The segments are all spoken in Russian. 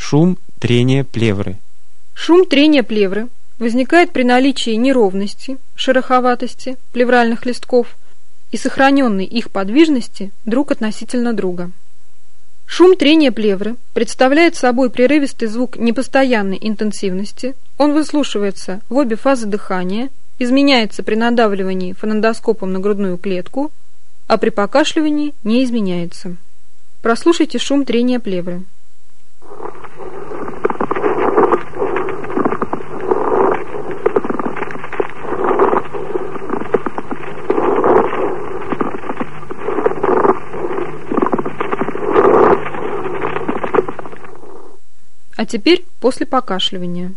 Шум трения плевры. Шум трения плевры возникает при наличии неровности, шероховатости плевральных листков и сохраненной их подвижности друг относительно друга. Шум трения плевры представляет собой прерывистый звук непостоянной интенсивности, он выслушивается в обе фазы дыхания, изменяется при надавливании фонендоскопом на грудную клетку, а при покашливании не изменяется. Прослушайте шум трения плевры. А теперь после покашливания.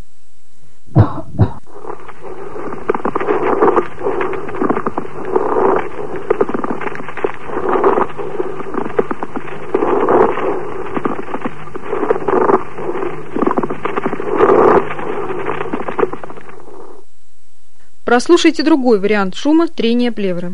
Прослушайте другой вариант шума трения плевры.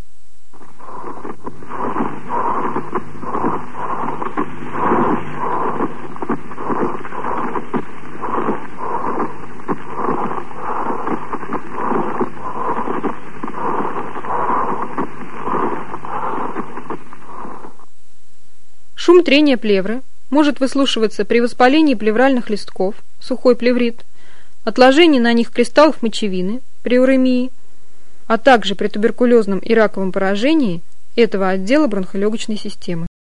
Шум трения плевры может выслушиваться при воспалении плевральных листков, сухой плеврит, отложении на них кристаллов мочевины при уремии, а также при туберкулезном и раковом поражении этого отдела бронхолегочной системы.